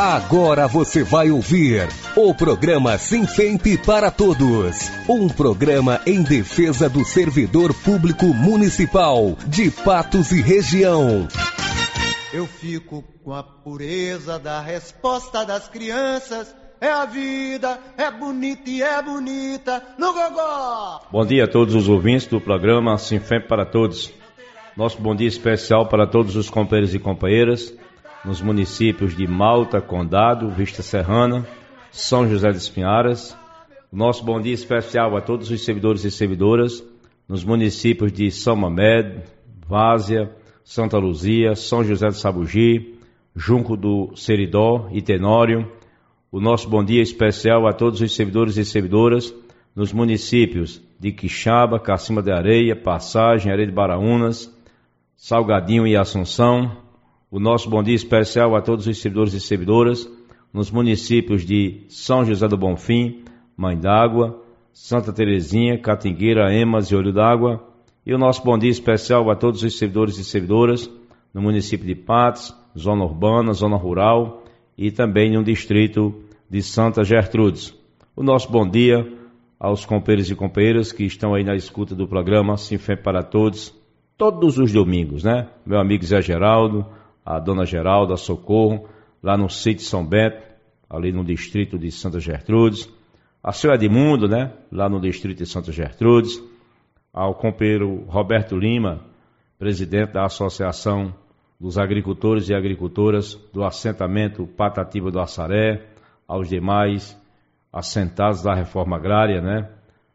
Agora você vai ouvir o programa Sinfemp para Todos. Um programa em defesa do servidor público municipal de Patos e região. Eu fico com a pureza da resposta das crianças. É a vida, é bonita e é bonita no gogó. Bom dia a todos os ouvintes do programa Sinfemp para Todos. Nosso bom dia especial para todos os companheiros e companheiras nos municípios de Malta, Condado, Vista Serrana, São José dos Pinharas. Nosso bom dia especial a todos os servidores e servidoras nos municípios de São Mamed, Várzea, Santa Luzia, São José do Sabugi, Junco do Seridó e Tenório. O nosso bom dia especial a todos os servidores e servidoras nos municípios de Quixaba, Cacimba de Areia, Passagem, Areia de Baraunas, Salgadinho e Assunção. O nosso bom dia especial a todos os servidores e servidoras nos municípios de São José do Bonfim, Mãe d'Água, Santa Terezinha, Catingueira, Emas e Olho d'Água. E o nosso bom dia especial a todos os servidores e servidoras no município de Patos, zona urbana, zona rural e também no distrito de Santa Gertrudes. O nosso bom dia aos companheiros e companheiras que estão aí na escuta do programa Sinfemp para Todos, todos os domingos, né? Meu amigo Zé Geraldo, a dona Geralda, Socorro, lá no sítio São Bento, ali no distrito de Santa Gertrudes, a seu Edmundo, né, lá no distrito de Santa Gertrudes, ao companheiro Roberto Lima, presidente da Associação dos Agricultores e Agricultoras do assentamento Patativa do Assaré, aos demais assentados da Reforma Agrária, né,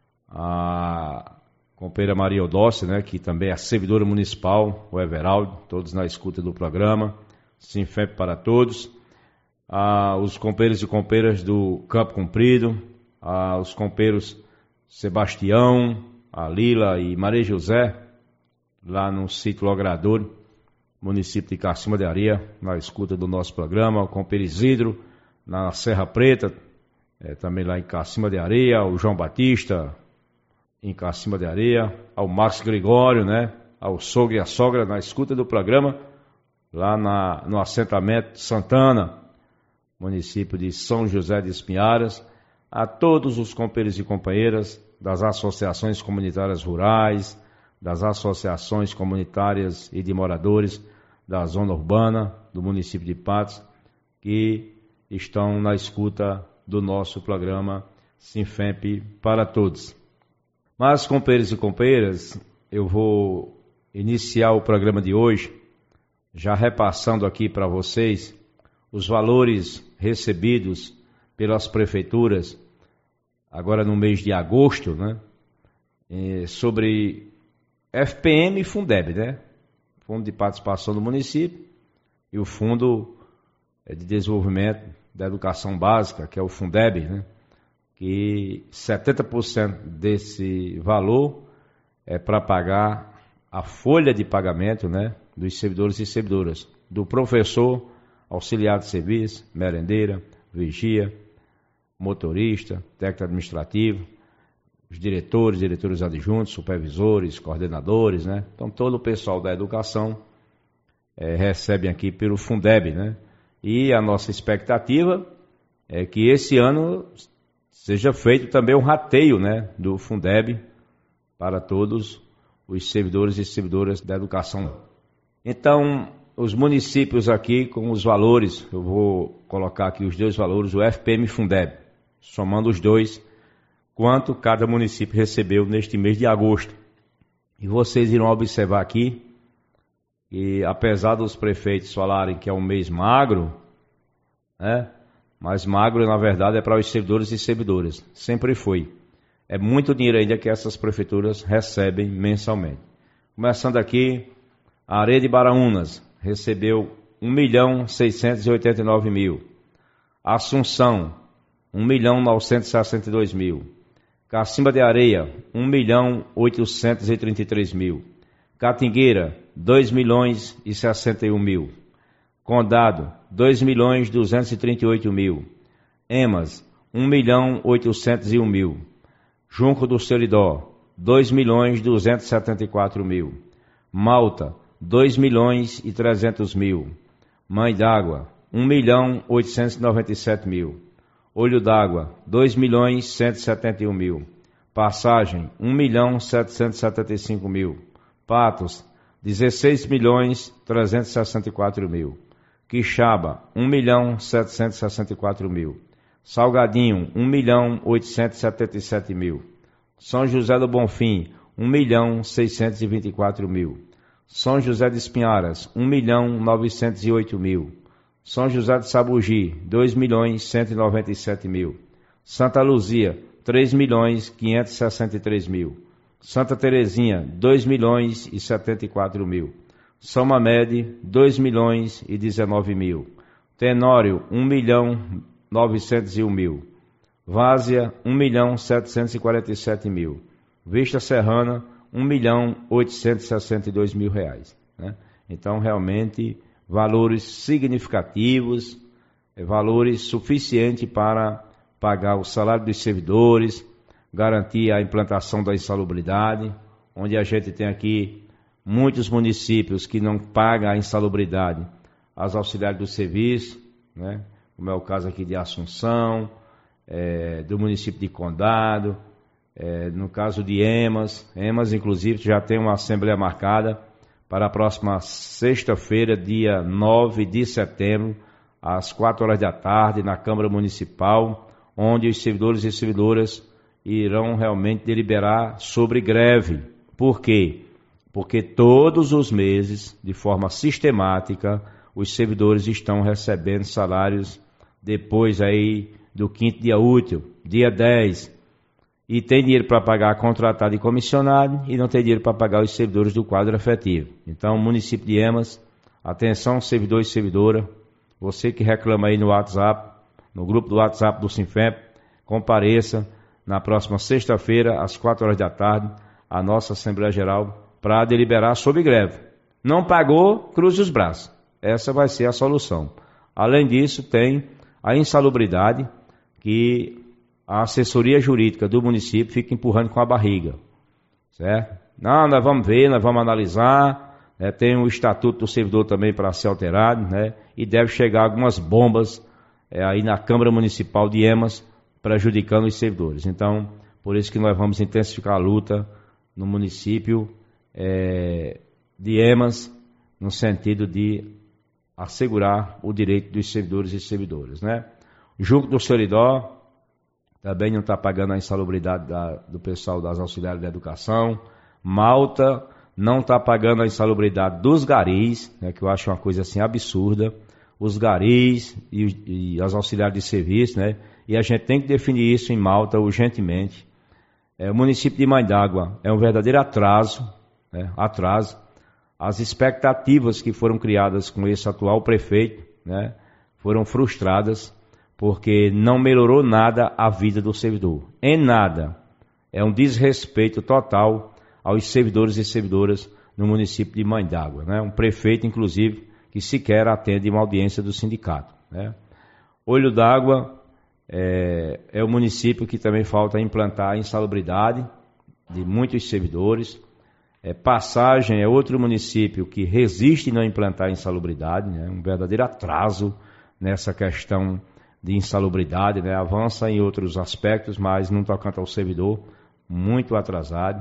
a companheira Maria Eudócia, né, que também é servidora municipal, o Everaldo, todos na escuta do programa, Sinfemp para Todos, os companheiros e companheiras do Campo Comprido, os companheiros Sebastião, a Lila e Maria José, lá no sítio Logradouro, município de Cacimba de Areia, na escuta do nosso programa, o companheiro Isidro, na Serra Preta, também lá em Cacimba de Areia, o João Batista, em Cacimba de Areia, ao Marcos Gregório, né, ao sogro e a sogra na escuta do programa, lá no assentamento Santana, município de São José de Espinharas, a todos os companheiros e companheiras das associações comunitárias rurais, das associações comunitárias e de moradores da zona urbana do município de Patos, que estão na escuta do nosso programa Sinfemp para Todos. Mas, companheiros e companheiras, eu vou iniciar o programa de hoje já repassando aqui para vocês os valores recebidos pelas prefeituras agora no mês de agosto, né, sobre FPM e Fundeb, né, Fundo de Participação do Município e o Fundo de Desenvolvimento da Educação Básica, que é o Fundeb, né, que 70% desse valor é para pagar a folha de pagamento, né, dos servidores e servidoras, do professor, auxiliar de serviço, merendeira, vigia, motorista, técnico administrativo, os diretores adjuntos, supervisores, coordenadores, né? Então todo o pessoal da educação recebe aqui pelo Fundeb, né? E a nossa expectativa é que esse ano seja feito também um rateio, né, do Fundeb para todos os servidores e servidoras da educação. Então, os municípios aqui com os valores, eu vou colocar aqui os dois valores, o FPM e Fundeb, somando os dois, quanto cada município recebeu neste mês de agosto. E vocês irão observar aqui que, apesar dos prefeitos falarem que é um mês magro, né, mas magro, na verdade, é para os servidores e servidoras. Sempre foi. É muito dinheiro ainda que essas prefeituras recebem mensalmente. Começando aqui, a Areia de Baraunas recebeu 1.689.000. Assunção, 1.962.000. Cacimba de Areia, 1.833.000. Catingueira, 2.061.000. Condado, 2.238.000. Emas, 1.801.000. Junco do Seridó, 2.274.000. Malta, 2.300.000. Mãe d'Água, R$1.897.000. Olho d'Água, R$2.171.000. Passagem, R$1.775.000. Patos, R$16.364.000. Quixaba, R$1.764.000. Salgadinho, R$1.877.000. São José do Bonfim, R$1.624.000. São José de Espinharas, R$1.908.000. São José de Sabugi, R$2.197.000. Santa Luzia, R$3.563.000. Santa Terezinha, R$2.074.000. São Mamede, R$2.019.000. Tenório, R$1.901.000. Várzea, R$1.747.000. Vista Serrana, R$1.862.000, né? Então, realmente, valores significativos, valores suficientes para pagar o salário dos servidores, garantir a implantação da insalubridade, onde a gente tem aqui muitos municípios que não pagam a insalubridade às auxiliares do serviço, né? Como é o caso aqui de Assunção, do município de Condado, no caso de Emas, inclusive, já tem uma assembleia marcada para a próxima sexta-feira, dia 9 de setembro, às 4 horas da tarde, na Câmara Municipal, onde os servidores e servidoras irão realmente deliberar sobre greve. Por quê? Porque todos os meses, de forma sistemática, os servidores estão recebendo salários depois aí do 5º dia útil, dia 10, e tem dinheiro para pagar contratado e comissionado e não tem dinheiro para pagar os servidores do quadro efetivo. Então, o município de Emas, atenção servidor e servidora, você que reclama aí no WhatsApp, no grupo do WhatsApp do Sinfep, compareça na próxima sexta-feira, às 4 horas da tarde, a nossa Assembleia Geral para deliberar sobre greve. Não pagou, cruze os braços. Essa vai ser a solução. Além disso, tem a insalubridade, que a assessoria jurídica do município fica empurrando com a barriga, certo? Não, nós vamos ver, nós vamos analisar, né? Tem o estatuto do servidor também para ser alterado, né? E deve chegar algumas bombas aí na Câmara Municipal de Emas, prejudicando os servidores. Então, por isso que nós vamos intensificar a luta no município de Emas, no sentido de assegurar o direito dos servidores e servidoras, né? Junco do Seridó também não está pagando a insalubridade do pessoal das auxiliares da educação. Malta não está pagando a insalubridade dos garis, né, que eu acho uma coisa assim absurda. Os garis e as auxiliares de serviço, né? E a gente tem que definir isso em Malta urgentemente. O município de Mãe d'Água é um verdadeiro atraso, né? As expectativas que foram criadas com esse atual prefeito, né, foram frustradas, porque não melhorou nada a vida do servidor. Em nada. É um desrespeito total aos servidores e servidoras no município de Mãe d'Água, né? Um prefeito, inclusive, que sequer atende uma audiência do sindicato, né? Olho d'Água é o município que também falta implantar a insalubridade de muitos servidores. Passagem é outro município que resiste em não implantar a insalubridade, né? Um verdadeiro atraso nessa questão de insalubridade, né? Avança em outros aspectos, mas não tocante ao servidor, muito atrasado.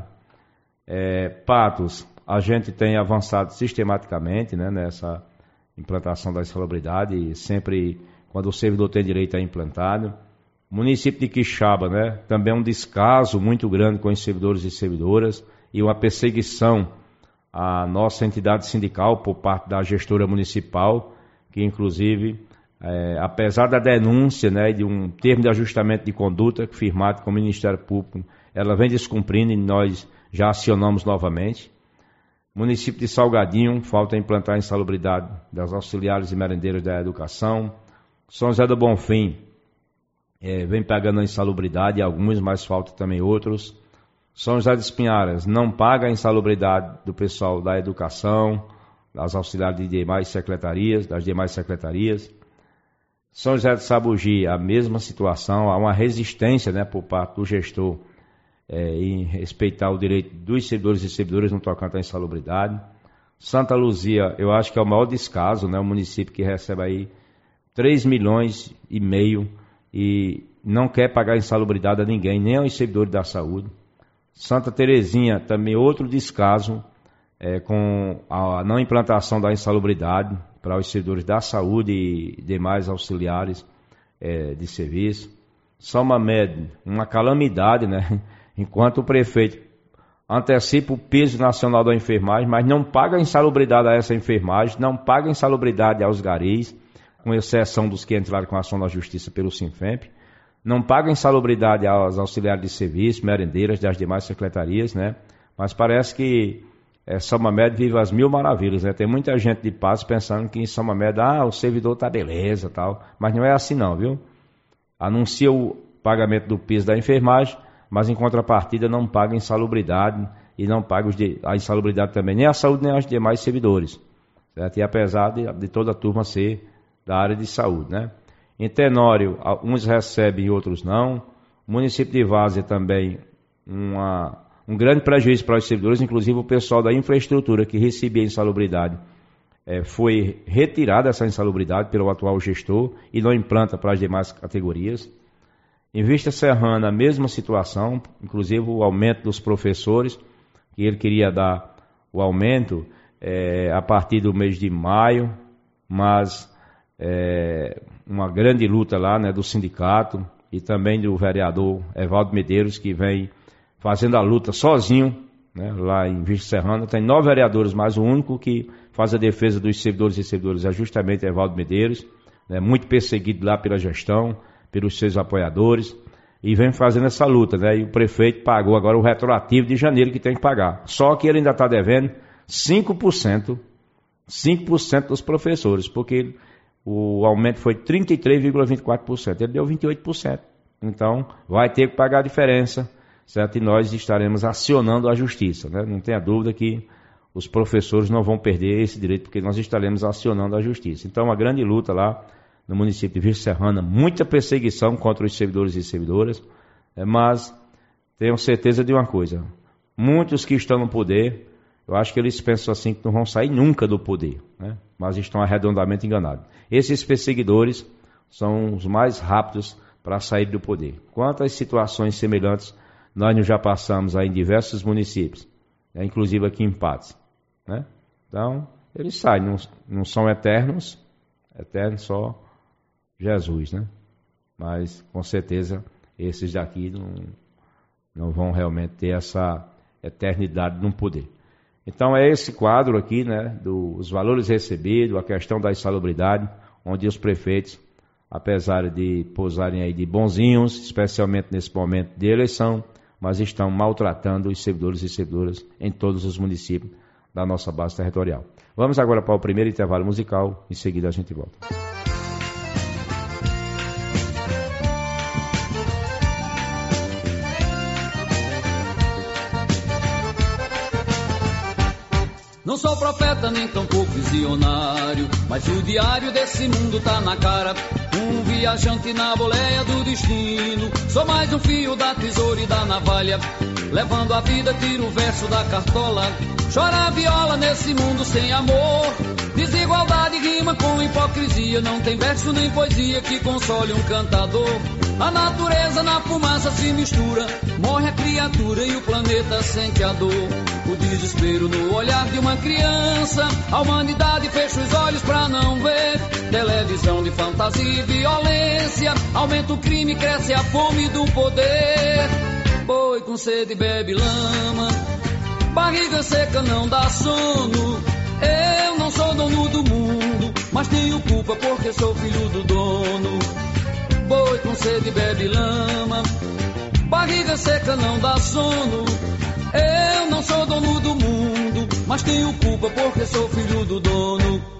Patos, a gente tem avançado sistematicamente, né, nessa implantação da insalubridade, e sempre quando o servidor tem direito a implantado. O município de Quixaba, né, também é um descaso muito grande com os servidores e servidoras e uma perseguição à nossa entidade sindical por parte da gestora municipal, que inclusive, apesar da denúncia, né, de um termo de ajustamento de conduta firmado com o Ministério Público, ela vem descumprindo e nós já acionamos novamente. Município de Salgadinho, falta implantar a insalubridade das auxiliares e merendeiras da educação. São José do Bonfim, vem pagando a insalubridade, alguns, mas falta também outros. São José de Espinharas não paga a insalubridade do pessoal da educação, das auxiliares das demais secretarias. São José de Sabugi, a mesma situação, há uma resistência, né, por parte do gestor em respeitar o direito dos servidores e servidoras no tocante à insalubridade. Santa Luzia, eu acho que é o maior descaso, né, o município que recebe aí 3 milhões e meio e não quer pagar insalubridade a ninguém, nem aos servidores da saúde. Santa Terezinha também outro descaso com a não implantação da insalubridade para os servidores da saúde e demais auxiliares de serviço. São Mamed, uma calamidade, né? Enquanto o prefeito antecipa o piso nacional da enfermagem, mas não paga insalubridade a essa enfermagem, não paga insalubridade aos garis, com exceção dos que entraram com a ação da justiça pelo Sinfemp, não paga insalubridade aos auxiliares de serviço, merendeiras das demais secretarias, né? Mas parece que São Mamed vive as mil maravilhas, né? Tem muita gente de Patos pensando que em São Mamed, o servidor tá beleza, tal, mas não é assim não, viu? Anuncia o pagamento do piso da enfermagem, mas em contrapartida não paga insalubridade e não paga a insalubridade também, nem a saúde nem aos demais servidores, certo? E apesar de toda a turma ser da área de saúde, né? Em Tenório, uns recebem e outros não. O município de Várzea também um grande prejuízo para os servidores, inclusive o pessoal da infraestrutura que recebia insalubridade foi retirada essa insalubridade pelo atual gestor e não implanta para as demais categorias. Em Vista Serrana, a mesma situação, inclusive o aumento dos professores, que ele queria dar o aumento a partir do mês de maio, mas uma grande luta lá, né, do sindicato e também do vereador Evaldo Medeiros, que vem fazendo a luta sozinho, né, lá em Vista Serrana. Tem 9 vereadores, mas o único que faz a defesa dos servidores e servidoras é justamente Evaldo Medeiros, né, muito perseguido lá pela gestão, pelos seus apoiadores, e vem fazendo essa luta, né? E o prefeito pagou agora o retroativo de janeiro que tem que pagar. Só que ele ainda está devendo 5% dos professores, porque o aumento foi 33,24%, ele deu 28%. Então, vai ter que pagar a diferença, certo? E nós estaremos acionando a justiça, né? Não tenha dúvida que os professores não vão perder esse direito, porque nós estaremos acionando a justiça. Então, uma grande luta lá no município de Vista Serrana, muita perseguição contra os servidores e servidoras, mas tenho certeza de uma coisa, muitos que estão no poder, eu acho que eles pensam assim que não vão sair nunca do poder, né? Mas estão arredondamente enganados. Esses perseguidores são os mais rápidos para sair do poder. Quantas situações semelhantes nós já passamos aí em diversos municípios, né? Inclusive aqui em Patos, né? Então, eles saem, não são eternos só Jesus, né? Mas com certeza esses daqui não vão realmente ter essa eternidade no poder. Então é esse quadro aqui, né, dos valores recebidos, a questão da insalubridade, onde os prefeitos, apesar de posarem aí de bonzinhos, especialmente nesse momento de eleição, mas estão maltratando os servidores e servidoras em todos os municípios da nossa base territorial. Vamos agora para o primeiro intervalo musical, em seguida a gente volta. Não sou profeta nem tampouco visionário, mas o diário desse mundo tá na cara. Um viajante na boleia do destino, sou mais um fio da tesoura e da navalha. Levando a vida, tiro o verso da cartola. Chora a viola nesse mundo sem amor. Desigualdade rima com hipocrisia. Não tem verso nem poesia que console um cantador. A natureza na fumaça se mistura. Morre a criatura e o planeta sente a dor. O desespero no olhar de uma criança. A humanidade fecha os olhos pra não ver. Televisão de fantasia e violência. Aumenta o crime, cresce a fome do poder. Boi com sede bebe lama. Barriga seca não dá sono. Eu não sou dono do mundo, mas tenho culpa porque sou filho do dono. Boi com sede bebe lama. Barriga seca não dá sono. Eu não sou dono do mundo, mas tenho culpa porque sou filho do dono.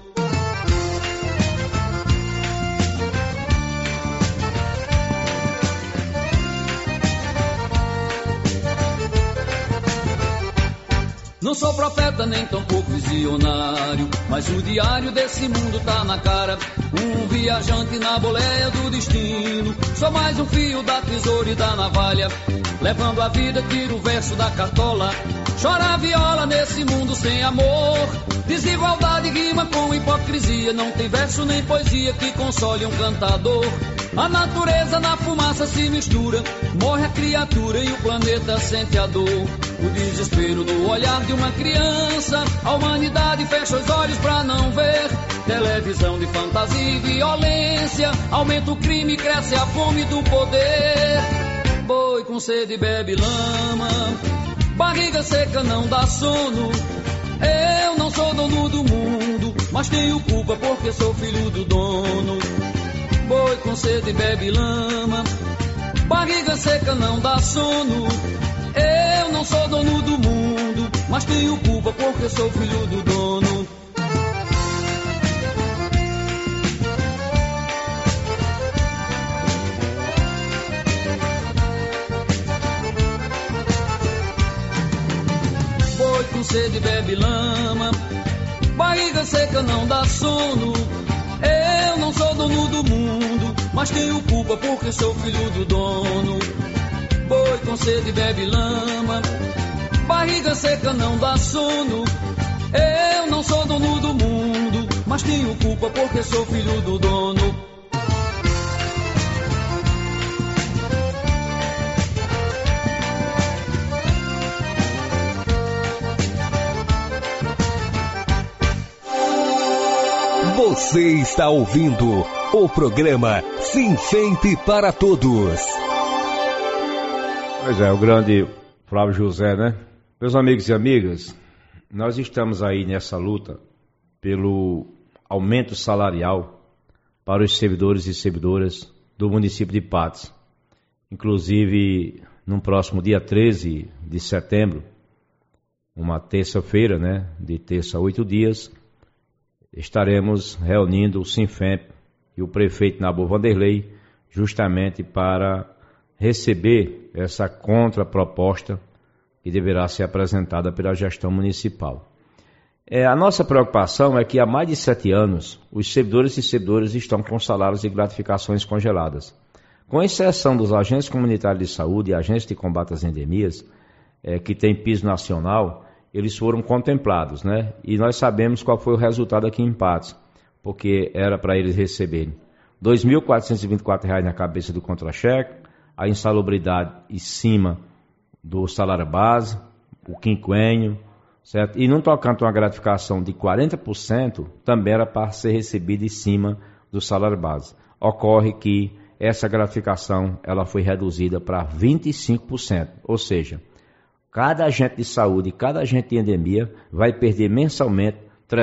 Não sou profeta nem tampouco visionário, mas o diário desse mundo tá na cara. Um viajante na boleia do destino, sou mais um fio da tesoura e da navalha. Levando a vida, tiro o verso da cartola. Chora a viola nesse mundo sem amor. Desigualdade rima com hipocrisia. Não tem verso nem poesia que console um cantador. A natureza na fumaça se mistura. Morre a criatura e o planeta sente a dor. O desespero no olhar de uma criança. A humanidade fecha os olhos pra não ver. Televisão de fantasia e violência. Aumenta o crime e cresce a fome do poder. Boi com sede bebe lama. Barriga seca não dá sono. Eu não sou dono do mundo, mas tenho culpa porque sou filho do dono. Boi com sede bebe lama. Barriga seca não dá sono. Eu não sou dono do mundo, mas tenho culpa porque sou filho do dono. Boi com sede bebe lama. Barriga seca não dá sono. Eu não sou dono do mundo, mas tenho culpa porque sou filho do dono. Boi com sede bebe lama. Barriga seca não dá sono. Eu não sou dono do mundo, mas tenho culpa porque sou filho do dono. Você está ouvindo o programa Sinfemp para Todos. Pois é, o grande Flávio José, né? Meus amigos e amigas, nós estamos aí nessa luta pelo aumento salarial para os servidores e servidoras do município de Patos. Inclusive, no próximo dia 13 de setembro, uma terça-feira, né? De terça a 8 dias, estaremos reunindo o Sinfemp e o prefeito Nabu Vanderlei justamente para receber essa contraproposta que deverá ser apresentada pela gestão municipal. A nossa preocupação é que há mais de 7 anos os servidores e servidoras estão com salários e gratificações congeladas. Com exceção dos agentes comunitários de saúde e agentes de combate às endemias, que tem piso nacional, eles foram contemplados, né? E nós sabemos qual foi o resultado aqui em Patos, porque era para eles receberem R$ 2.424 na cabeça do contra-cheque, a insalubridade em cima do salário base, o quinquênio, certo? E não tocando uma gratificação de 40%, também era para ser recebida em cima do salário base. Ocorre que essa gratificação ela foi reduzida para 25%, ou seja, cada agente de saúde, cada agente de endemia vai perder mensalmente R$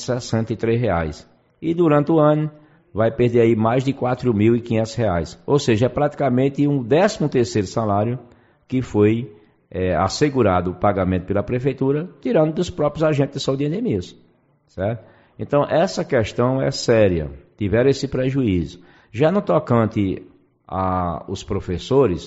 363. E durante o ano vai perder aí mais de R$ 4.500. Ou seja, é praticamente um 13º salário que foi assegurado o pagamento pela prefeitura, tirando dos próprios agentes de saúde e endemias. Certo? Então, essa questão é séria. Tiveram esse prejuízo. Já no tocante aos professores,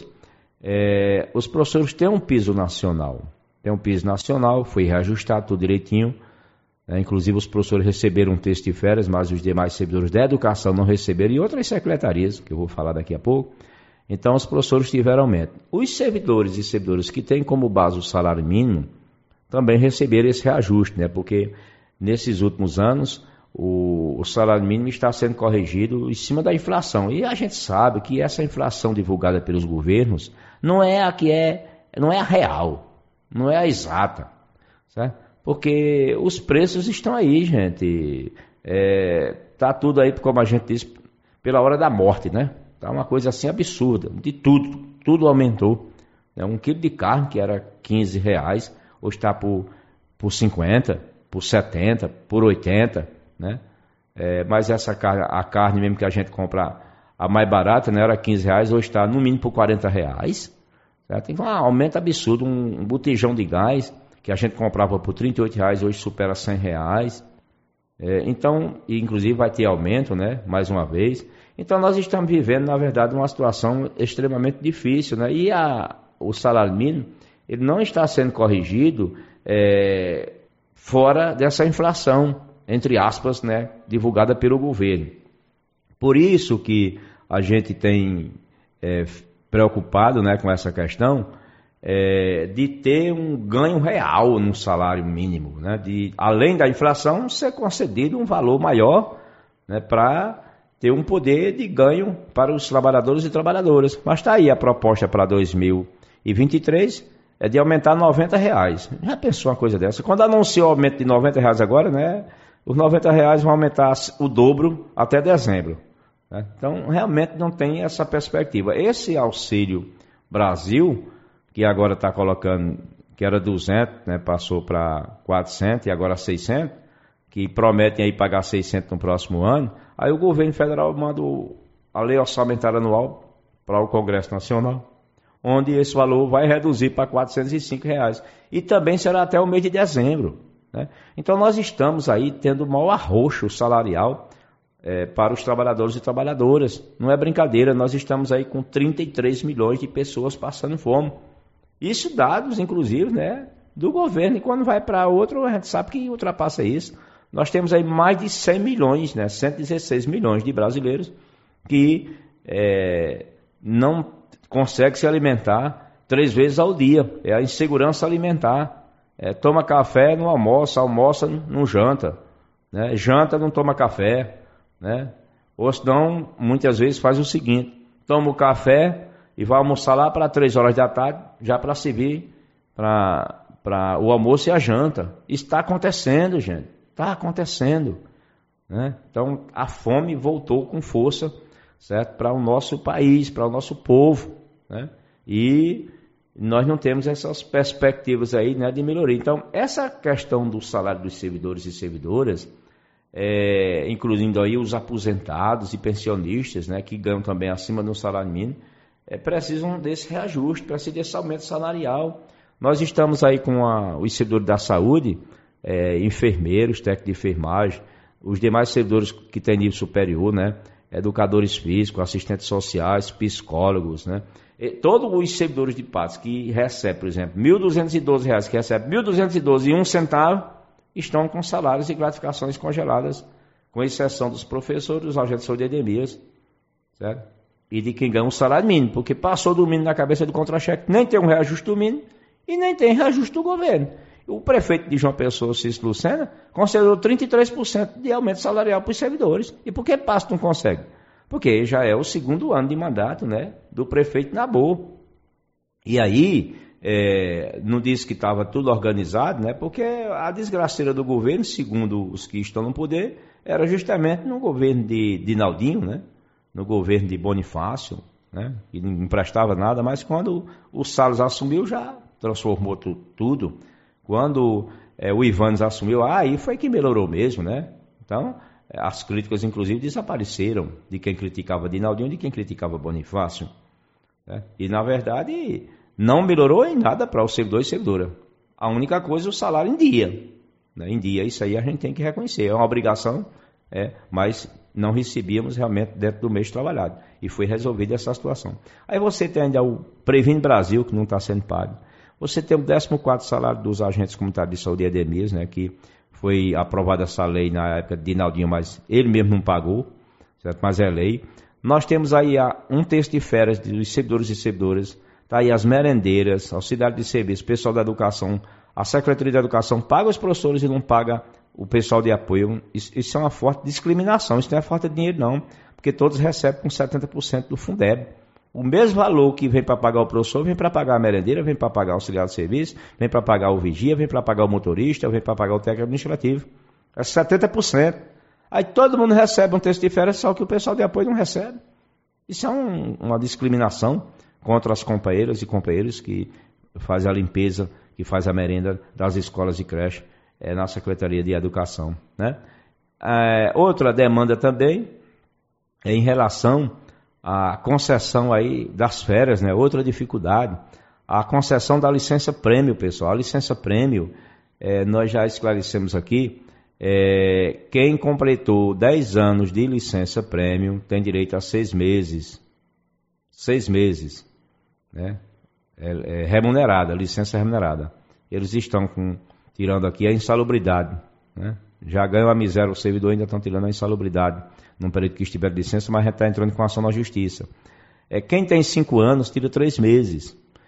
os professores têm um piso nacional. Tem um piso nacional, foi reajustado tudo direitinho. Inclusive os professores receberam um texto de férias, mas os demais servidores da educação não receberam, e outras secretarias, que eu vou falar daqui a pouco. Então os professores tiveram aumento. Os servidores e servidoras que têm como base o salário mínimo também receberam esse reajuste, né? Porque nesses últimos anos o salário mínimo está sendo corrigido em cima da inflação. E a gente sabe que essa inflação divulgada pelos governos não é a real, não é a exata, certo? Porque os preços estão aí, gente. Tá tudo aí, como a gente diz, pela hora da morte, né? Tá uma coisa assim absurda, de tudo aumentou. Um quilo de carne que era R$15, hoje está por 50, por 70, por 80, né? Mas essa carne, a carne mesmo que a gente compra, a mais barata, né, era R$15, hoje está no mínimo por R$40. Certo? Tem um aumento absurdo, um botijão de gás que a gente comprava por R$38, hoje supera R$100. Então, inclusive vai ter aumento, né, mais uma vez. Então nós estamos vivendo, na verdade, uma situação extremamente difícil, né? E o salário mínimo, ele não está sendo corrigido fora dessa inflação, entre aspas, né, divulgada pelo governo. Por isso que a gente tem preocupado, né, com essa questão, de ter um ganho real no salário mínimo, né? De, além da inflação, ser concedido um valor maior, né, para ter um poder de ganho para os trabalhadores e trabalhadoras. Mas está aí a proposta para 2023, é de aumentar R$90. Já pensou uma coisa dessa? Quando anunciou o aumento de R$90 agora, né, os R$90 vão aumentar o dobro até dezembro. Né? Então, realmente não tem essa perspectiva. Esse Auxílio Brasil, que agora está colocando, que era 200, né, passou para 400 e agora 600, que prometem aí pagar 600 no próximo ano, aí o governo federal manda a lei orçamentária anual para o Congresso Nacional, onde esse valor vai reduzir para R$405. E também será até o mês de dezembro. Né? Então nós estamos aí tendo um maior arroxo salarial para os trabalhadores e trabalhadoras. Não é brincadeira, nós estamos aí com 33 milhões de pessoas passando fome. Isso dados, inclusive, né, do governo. E quando vai para outro, a gente sabe que ultrapassa isso. Nós temos aí mais de 100 milhões, né, 116 milhões de brasileiros que não conseguem se alimentar 3 vezes ao dia. É a insegurança alimentar. Toma café, não almoça, almoça, não janta. Né? Janta, não toma café. Né? Ou senão, muitas vezes faz o seguinte, toma o café e vai almoçar lá para 3 horas da tarde, já para servir para o almoço e a janta. Isso está acontecendo, gente. Está acontecendo. Né? Então, a fome voltou com força, certo? Para o nosso país, para o nosso povo. Né? E nós não temos essas perspectivas aí, né, de melhoria. Então, essa questão do salário dos servidores e servidoras, incluindo aí os aposentados e pensionistas, né, que ganham também acima do salário mínimo, precisam desse reajuste, precisam desse aumento salarial. Nós estamos aí com os servidores da saúde, enfermeiros, técnicos de enfermagem, os demais servidores que têm nível superior, né, educadores físicos, assistentes sociais, psicólogos, né, todos os servidores de PATS que recebem, por exemplo, R$1.212, que recebem R$1.212,01, estão com salários e gratificações congeladas, com exceção dos professores, dos agentes de saúde e endemias, certo? E de quem ganha um salário mínimo, porque passou do mínimo na cabeça do contra-cheque, nem tem um reajuste do mínimo e nem tem reajuste do governo. O prefeito de João Pessoa, Cícero Lucena, concedeu 33% de aumento salarial para os servidores. E por que Pasto não consegue? Porque já é o 2º ano de mandato, né, do prefeito Nabor. E aí, não disse que estava tudo organizado, né, porque a desgraceira do governo, segundo os que estão no poder, era justamente no governo de Dinaldinho, né, no governo de Bonifácio, né, que não emprestava nada, mas quando o Salles assumiu, já transformou tudo. Quando o Ivanes assumiu, aí foi que melhorou mesmo, né? Então, as críticas, inclusive, desapareceram de quem criticava Dinaldinho e de quem criticava Bonifácio. Né? E, na verdade, não melhorou em nada para o servidor e servidora. A única coisa é o salário em dia. Né? Em dia, isso aí a gente tem que reconhecer. É uma obrigação, mas não recebíamos realmente dentro do mês trabalhado. E foi resolvida essa situação. Aí você tem ainda o Previne Brasil, que não está sendo pago. Você tem o 14º salário dos agentes comunitários de saúde e endemias, né, que foi aprovada essa lei na época de Dinaldinho, mas ele mesmo não pagou, certo? Mas é lei. Nós temos aí 1/3 de férias dos servidores e servidoras, tá aí as merendeiras, auxiliares de serviço, pessoal da educação, a Secretaria da Educação paga os professores e não paga o pessoal de apoio. Isso é uma forte discriminação, isso não é falta de dinheiro não, porque todos recebem com 70% do Fundeb. O mesmo valor que vem para pagar o professor, vem para pagar a merendeira, vem para pagar o auxiliar de serviço, vem para pagar o vigia, vem para pagar o motorista, vem para pagar o técnico administrativo. É 70%. Aí todo mundo recebe um texto de férias, só que o pessoal de apoio não recebe. Isso é uma discriminação contra as companheiras e companheiros que fazem a limpeza, que fazem a merenda das escolas e creches na Secretaria de Educação. Né? Outra demanda também é em relação a concessão aí das férias, né? Outra dificuldade, a concessão da licença prêmio, pessoal. A licença prêmio, nós já esclarecemos aqui, quem completou 10 anos de licença prêmio tem direito a 6 meses. 6 meses, né? Remunerada, licença remunerada. Eles estão tirando aqui a insalubridade, né? Já ganham a miséria, o servidor ainda estão tirando a insalubridade num período que estiver de licença, mas a gente está entrando com ação na justiça. Quem tem 5 anos tira 3 meses.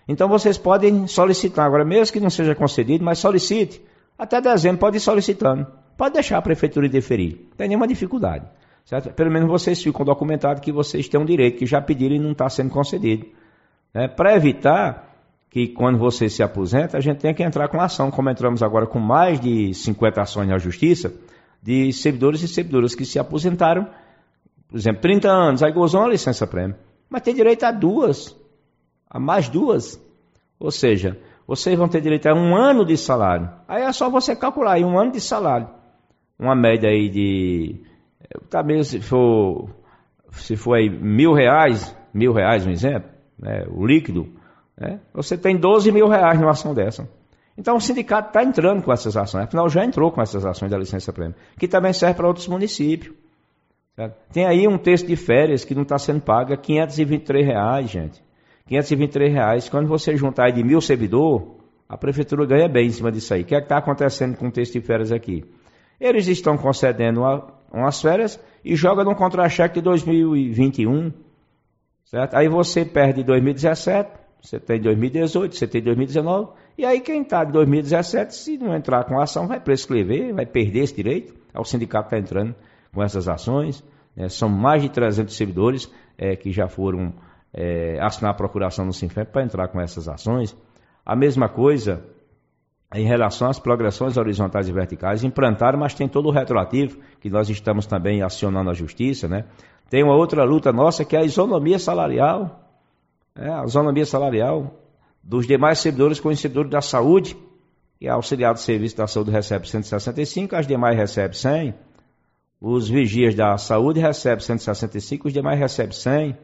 Então vocês podem solicitar, agora mesmo que não seja concedido, mas solicite. Até dezembro pode ir solicitando. Pode deixar a prefeitura interferir. Não tem nenhuma dificuldade. Certo? Pelo menos vocês ficam documentados que vocês têm um direito, que já pediram e não está sendo concedido. Para evitar que quando você se aposenta, a gente tenha que entrar com ação, como entramos agora com mais de 50 ações na justiça, de servidores e servidoras que se aposentaram, por exemplo, 30 anos, aí gozou uma licença-prêmio, mas tem direito a mais duas. Ou seja, vocês vão ter direito a 1 ano de salário. Aí é só você calcular aí 1 ano de salário. Uma média aí de... Tá mesmo, se for aí R$1.000, um exemplo, o líquido, você tem R$12.000 numa ação dessa. Então o sindicato está entrando com essas ações, afinal já entrou com essas ações da licença-prêmio, que também serve para outros municípios. Certo? Tem aí um texto de férias que não está sendo pago, é R$523, gente. R$523, quando você juntar aí de 1.000 servidores, a prefeitura ganha bem em cima disso aí. O que é que está acontecendo com o texto de férias aqui? Eles estão concedendo umas férias e jogam num contra-cheque de 2021, certo? Aí você perde 2017, você tem 2018, você tem 2019, e aí quem está de 2017, se não entrar com a ação, vai prescrever, vai perder esse direito. O sindicato está entrando com essas ações, são mais de 300 servidores que já foram assinar a procuração no Sinfep para entrar com essas ações. A mesma coisa em relação às progressões horizontais e verticais, implantaram, mas tem todo o retroativo, que nós estamos também acionando a justiça, Tem uma outra luta nossa, que é a isonomia salarial, a isonomia salarial dos demais servidores com o servidor da saúde, que é auxiliar de serviço da saúde recebe 165, as demais recebem 100, os vigias da saúde recebem 165, os demais recebem 100,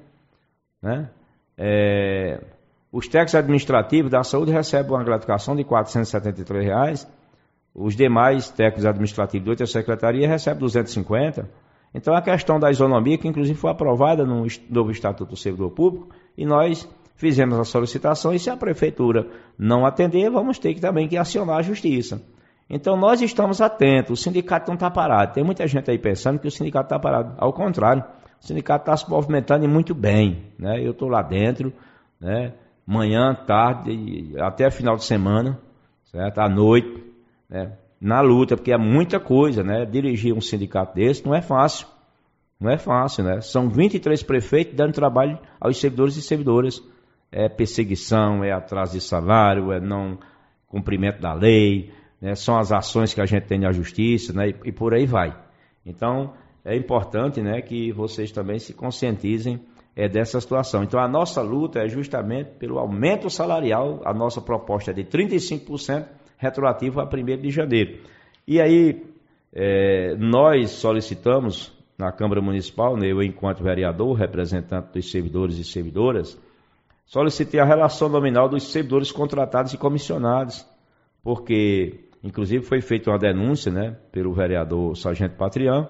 Os técnicos administrativos da saúde recebem uma gratificação de R$473, os demais técnicos administrativos de outra secretaria recebem 250. Então a questão da isonomia, que inclusive foi aprovada no novo Estatuto do Servidor Público, e nós fizemos a solicitação, e se a prefeitura não atender, vamos ter também que acionar a justiça. Então nós estamos atentos, o sindicato não está parado. Tem muita gente aí pensando que o sindicato está parado. Ao contrário, o sindicato está se movimentando e muito bem. Eu estou lá dentro, manhã, tarde, até final de semana, certo? À noite, na luta, porque é muita coisa, dirigir um sindicato desse não é fácil, São 23 prefeitos dando trabalho aos servidores e servidoras, perseguição, atraso de salário, não cumprimento da lei, são as ações que a gente tem na justiça, e por aí vai. Então, é importante, que vocês também se conscientizem dessa situação. Então a nossa luta é justamente pelo aumento salarial, a nossa proposta é de 35% retroativo a 1º de janeiro. E aí nós solicitamos na Câmara Municipal, eu enquanto vereador, representante dos servidores e servidoras, solicitei a relação nominal dos servidores contratados e comissionados, porque inclusive foi feita uma denúncia pelo vereador Sargento Patrião,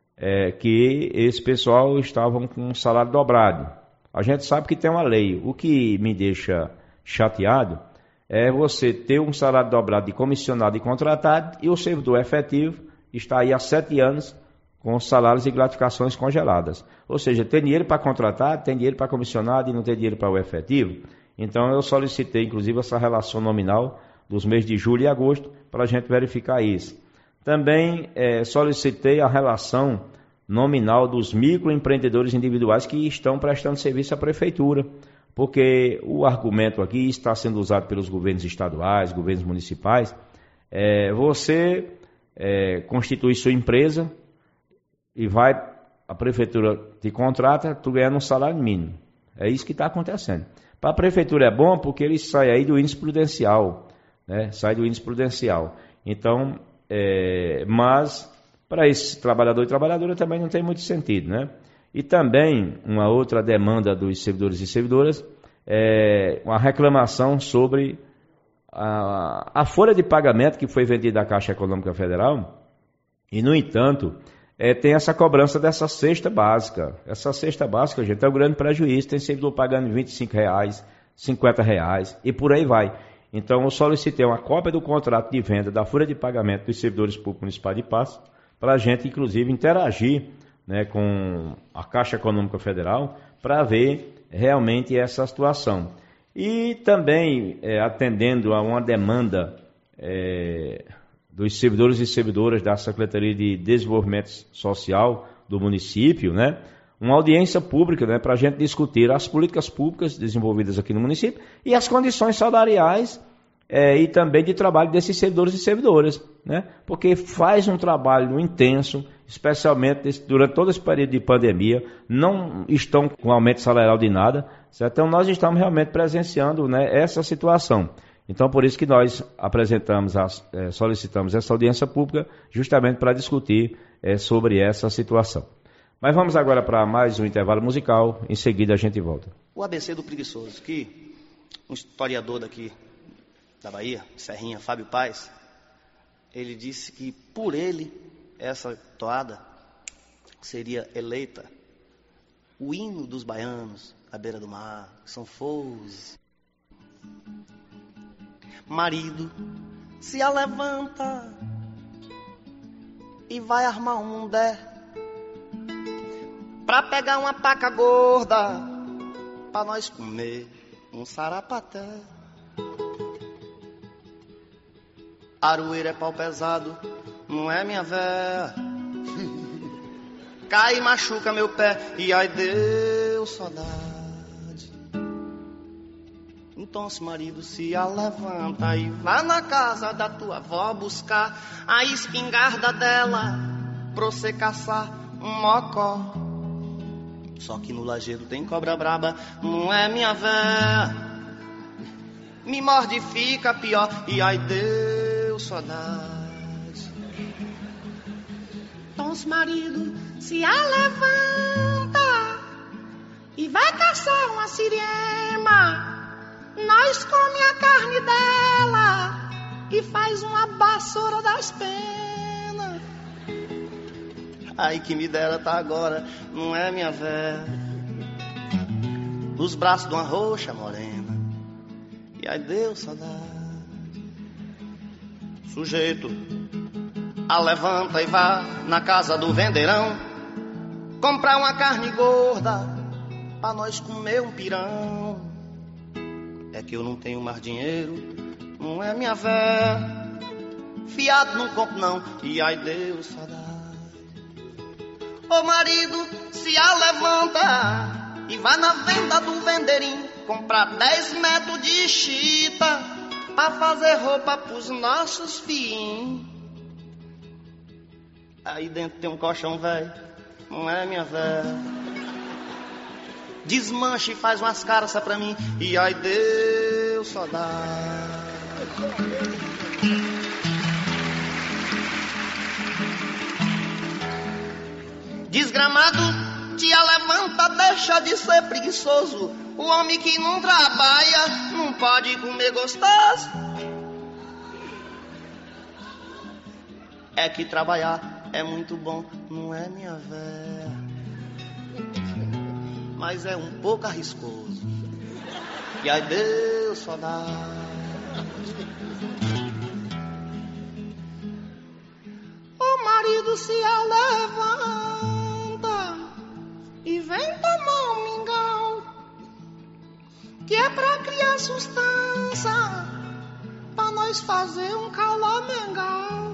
que esse pessoal estavam com um salário dobrado. A gente sabe que tem uma lei. O que me deixa chateado é você ter um salário dobrado de comissionado e contratado e o servidor efetivo está aí há 7 anos com salários e gratificações congeladas. Ou seja, tem dinheiro para contratar, tem dinheiro para comissionado e não tem dinheiro para o efetivo. Então eu solicitei inclusive essa relação nominal dos meses de julho e agosto para a gente verificar isso. Também solicitei a relação nominal dos microempreendedores individuais que estão prestando serviço à prefeitura, porque o argumento aqui está sendo usado pelos governos estaduais, governos municipais, você constitui sua empresa e a prefeitura te contrata, tu ganha um salário mínimo. É isso que está acontecendo. Para a prefeitura é bom porque ele sai aí do índice prudencial, sai do índice prudencial. Então, mas para esse trabalhador e trabalhadora também não tem muito sentido, E também uma outra demanda dos servidores e servidoras é uma reclamação sobre a folha de pagamento que foi vendida à Caixa Econômica Federal e, no entanto, tem essa cobrança dessa cesta básica. Essa cesta básica, gente, é um grande prejuízo. Tem servidor pagando R$25, R$50 e por aí vai. Então, eu solicitei uma cópia do contrato de venda da folha de pagamento dos servidores públicos municipais de Patos para a gente, inclusive, interagir com a Caixa Econômica Federal para ver realmente essa situação. E também atendendo a uma demanda dos servidores e servidoras da Secretaria de Desenvolvimento Social do município, né? Uma audiência pública, né, para a gente discutir as políticas públicas desenvolvidas aqui no município e as condições salariais e também de trabalho desses servidores e servidoras, né? Porque faz um trabalho intenso, especialmente durante todo esse período de pandemia, não estão com aumento salarial de nada, certo? Então nós estamos realmente presenciando, né, essa situação. Então por isso que nós solicitamos essa audiência pública justamente para discutir sobre essa situação. Mas vamos agora para mais um intervalo musical, em seguida a gente volta. O ABC do Preguiçoso, que um historiador daqui da Bahia, Serrinha, Fábio Paes, ele disse que por ele essa toada seria eleita o hino dos baianos à beira do mar, que são foles. Marido se alevanta e vai armar um mundé pra pegar uma paca gorda pra nós comer um sarapaté. Aroeira é pau pesado, não é minha véia. Cai e machuca meu pé e ai deu saudade. Então se marido se alevanta e vai na casa da tua avó buscar a espingarda dela pra você caçar um mocó. Só que no lajedo tem cobra braba, não é minha véia. Me morde e fica pior e ai deu saudade. Então os marido se alevanta e vai caçar uma siriema. Nós come a carne dela e faz uma vassoura das penas. Ai que me dera tá agora, não é minha véia. Os braços de uma roxa morena e ai deu saudade. Sujeito alevanta e vá na casa do vendeirão comprar uma carne gorda pra nós comer um pirão. É que eu não tenho mais dinheiro, não é minha véia. Fiado não compro não e ai deu saudade. O marido se alevanta e vai na venda do vendeirinho comprar 10 metros de chita pra fazer roupa pros nossos filhinhos. Aí dentro tem um colchão velho, não é minha véia. Desmancha e faz umas caras pra mim e ai deu saudade. Desgramado, te levanta, deixa de ser preguiçoso. O homem que não trabalha não pode comer gostoso. É que trabalhar é muito bom, não é minha véia. Mas é um pouco arriscoso. E ai deu saudade. O marido se levanta e vem tomar um mingau, que é pra criar sustância, pra nós fazer um calamengal.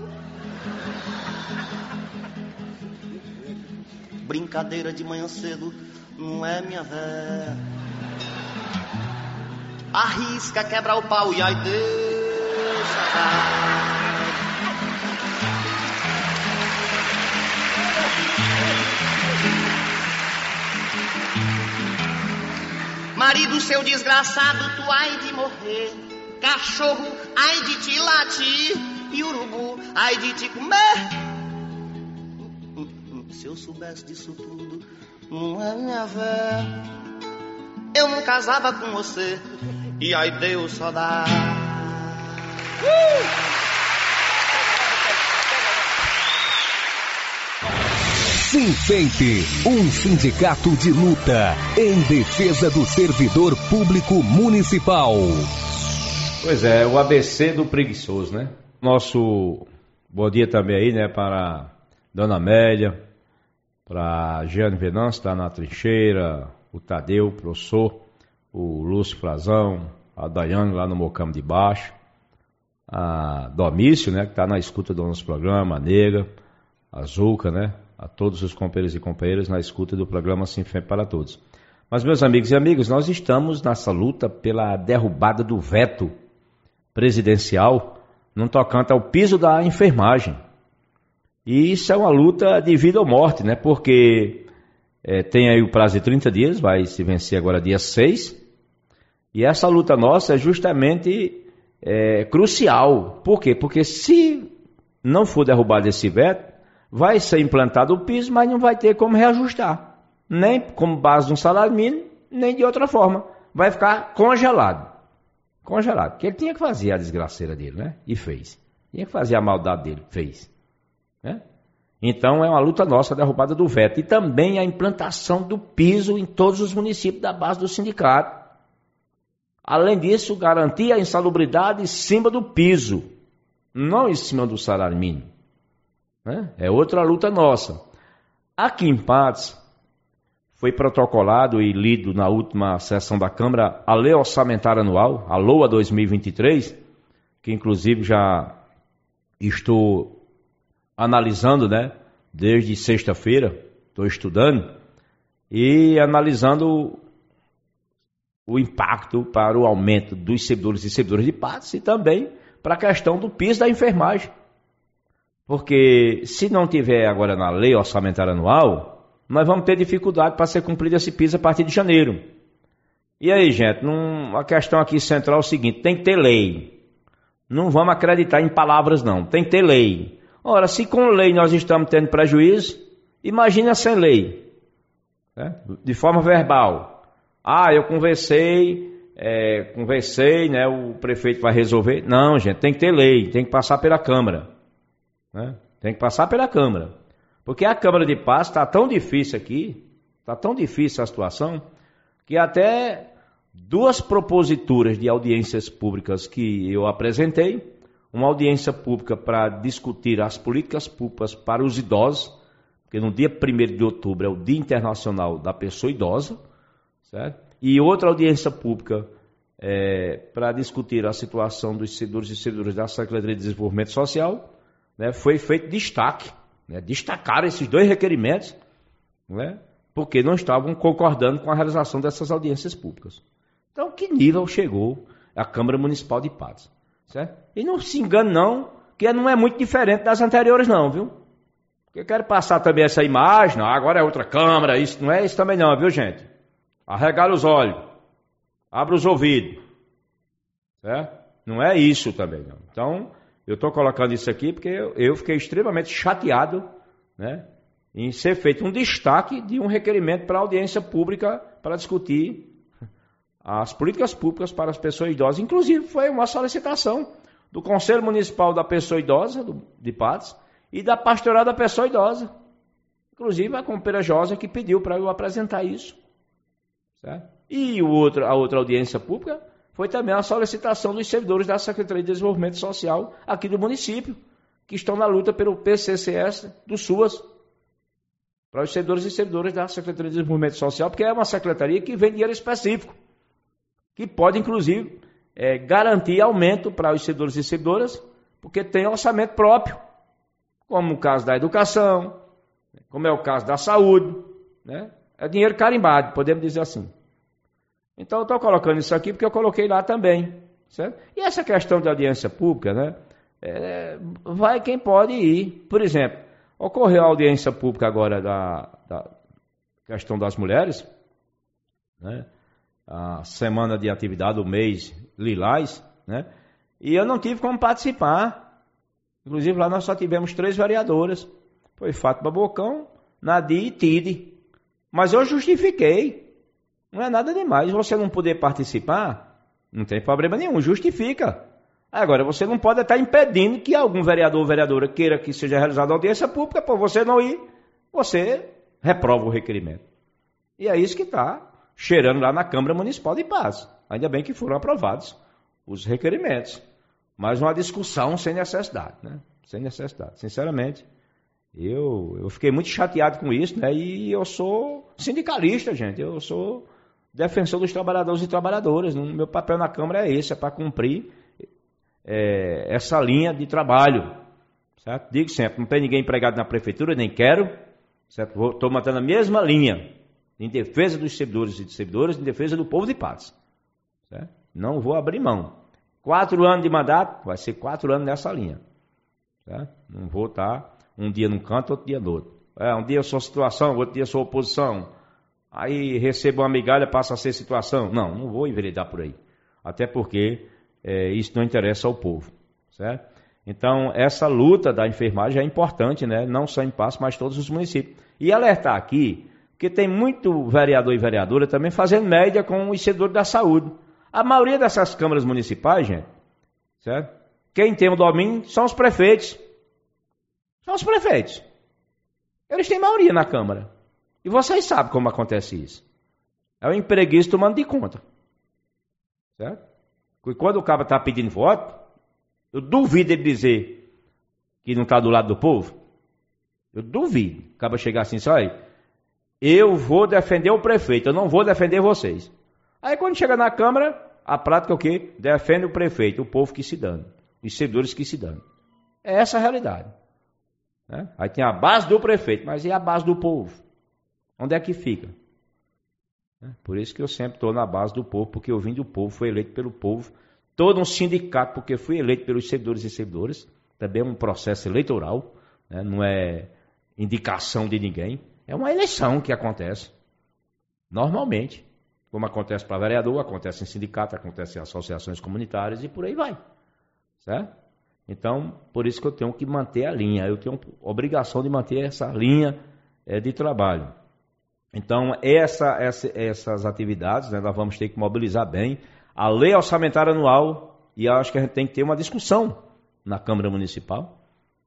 Brincadeira de manhã cedo, não é minha véia. Arrisca quebrar o pau e ai Deus saudade. Marido seu desgraçado, tu ai de morrer. Cachorro ai de te latir e urubu ai de te comer. Se eu soubesse disso tudo, não é minha véia, eu não casava com você e ai deu saudade. Sinfemp, um sindicato de luta em defesa do servidor público municipal. Pois é, o ABC do preguiçoso, né? Nosso bom dia também aí, né, para Dona Amélia, para Jeane Venâncio, está na trincheira, o Tadeu, professor, o Lúcio Frazão, a Daiane lá no Mocamo de Baixo, a Domício, né, que está na escuta do nosso programa, a Nega, a Zuca, né, a todos os companheiros e companheiras na escuta do programa Sem Fé para Todos. Mas, meus amigos e amigas, nós estamos nessa luta pela derrubada do veto presidencial no tocante ao piso da enfermagem. E isso é uma luta de vida ou morte, né, porque tem aí o prazo de 30 dias, vai se vencer agora dia 6, e essa luta nossa é justamente crucial. Por quê? Porque se não for derrubado esse veto, vai ser implantado o piso, mas não vai ter como reajustar. Nem como base de um salário mínimo, nem de outra forma. Vai ficar congelado. Congelado. Porque ele tinha que fazer a desgraceira dele, né? E fez. Tinha que fazer a maldade dele. Fez. Né? Então é uma luta nossa a derrubada do veto. E também a implantação do piso em todos os municípios da base do sindicato. Além disso, garantir a insalubridade em cima do piso, não em cima do salário mínimo. Né? É outra luta nossa. Aqui em Patos, foi protocolado e lido na última sessão da Câmara a Lei Orçamentária Anual, a LOA 2023, que inclusive já estou analisando, né? Desde sexta-feira, estou estudando e analisando o impacto para o aumento dos servidores e servidoras de Patos e também para a questão do piso da enfermagem. Porque se não tiver agora na Lei Orçamentária Anual, nós vamos ter dificuldade para ser cumprido esse piso a partir de janeiro. E aí, gente, a questão aqui central é o seguinte, tem que ter lei. Não vamos acreditar em palavras, não. Tem que ter lei. Ora, se com lei nós estamos tendo prejuízo, imagina sem lei. Né? De forma verbal. Eu conversei, né, o prefeito vai resolver. Não, gente, tem que ter lei, tem que passar pela Câmara. Né? Tem que passar pela Câmara. Porque a Câmara de Patos está tão difícil aqui, está tão difícil a situação, que até 2 proposituras de audiências públicas que eu apresentei, uma audiência pública para discutir as políticas públicas para os idosos, porque no dia 1º de outubro é o Dia Internacional da Pessoa Idosa, certo? E outra audiência pública para discutir a situação dos servidores e servidoras da Secretaria de Desenvolvimento Social, né, foi feito destaque, né, destacaram esses 2 requerimentos, né, porque não estavam concordando com a realização dessas audiências públicas. Então, que nível chegou a Câmara Municipal de Patos? Certo? E não se engane não, que não é muito diferente das anteriores não, viu? Eu quero passar também essa imagem, não, agora é outra Câmara, isso não é isso também não, viu, gente? Arregala os olhos, abre os ouvidos, certo? Não é isso também não. Então, eu estou colocando isso aqui porque eu fiquei extremamente chateado, né, em ser feito um destaque de um requerimento para audiência pública para discutir as políticas públicas para as pessoas idosas. Inclusive, foi uma solicitação do Conselho Municipal da Pessoa Idosa, de Patos, e da Pastoral da Pessoa Idosa. Inclusive, a companheira Josa que pediu para eu apresentar isso. Certo? E a outra audiência pública foi também a solicitação dos servidores da Secretaria de Desenvolvimento Social aqui do município, que estão na luta pelo PCCS do SUAS, para os servidores e servidoras da Secretaria de Desenvolvimento Social, porque é uma secretaria que vem dinheiro específico, que pode, inclusive, garantir aumento para os servidores e servidoras, porque tem orçamento próprio, como no caso da educação, como é o caso da saúde, né? É dinheiro carimbado, podemos dizer assim. Então, eu estou colocando isso aqui porque eu coloquei lá também. Certo? E essa questão de audiência pública, né? Vai quem pode ir. Por exemplo, ocorreu a audiência pública agora da questão das mulheres, né? A semana de atividade, o mês Lilás, né? E eu não tive como participar. Inclusive, lá nós só tivemos 3 vereadoras. Foi Fátima Bocão, Nadir e Tide. Mas eu justifiquei. Não é nada demais. Você não poder participar, não tem problema nenhum, justifica. Agora, você não pode estar impedindo que algum vereador ou vereadora queira que seja realizada audiência pública, por você não ir, você reprova o requerimento. E é isso que está cheirando lá na Câmara Municipal de Patos. Ainda bem que foram aprovados os requerimentos. Mas uma discussão sem necessidade, né? Sem necessidade. Sinceramente, eu fiquei muito chateado com isso, né? E eu sou sindicalista, gente. Eu sou defensor dos trabalhadores e trabalhadoras. Meu papel na Câmara é esse, é para cumprir essa linha de trabalho. Certo? Digo sempre, não tem ninguém empregado na prefeitura, nem quero. Estou mantendo a mesma linha em defesa dos servidores e de servidoras, em defesa do povo de Patos. Certo? Não vou abrir mão. 4 anos de mandato, vai ser 4 anos nessa linha. Certo? Não vou estar um dia num canto, outro dia no outro. Um dia eu sou situação, outro dia eu sou oposição. Aí recebo uma migalha, passa a ser situação. Não vou enveredar por aí. Até porque isso não interessa ao povo. Certo? Então, essa luta da enfermagem é importante, né? Não só em Patos, mas todos os municípios. E alertar aqui, porque tem muito vereador e vereadora também fazendo média com os servidores da saúde. A maioria dessas câmaras municipais, gente, certo? Quem tem o domínio são os prefeitos. São os prefeitos. Eles têm maioria na Câmara. E vocês sabem como acontece isso. É o empreguista tomando de conta. Certo? Porque quando o cara está pedindo voto, eu duvido ele dizer que não está do lado do povo. Eu duvido. Acaba chegar assim, olha, eu vou defender o prefeito, eu não vou defender vocês. Aí quando chega na Câmara, a prática é o quê? Defende o prefeito, o povo que se dane, os servidores que se dane. É essa a realidade. Né? Aí tem a base do prefeito, mas e a base do povo? Onde é que fica? Por isso que eu sempre estou na base do povo, porque eu vim do povo, fui eleito pelo povo. Todo um sindicato, porque fui eleito pelos servidores e servidoras, também é um processo eleitoral, né? Não é indicação de ninguém, é uma eleição que acontece, normalmente, como acontece para vereador, acontece em sindicato, acontece em associações comunitárias e por aí vai, certo? Então, por isso que eu tenho que manter a linha, eu tenho obrigação de manter essa linha de trabalho. Então, essas atividades, né, nós vamos ter que mobilizar bem. A lei orçamentária anual, e acho que a gente tem que ter uma discussão na Câmara Municipal,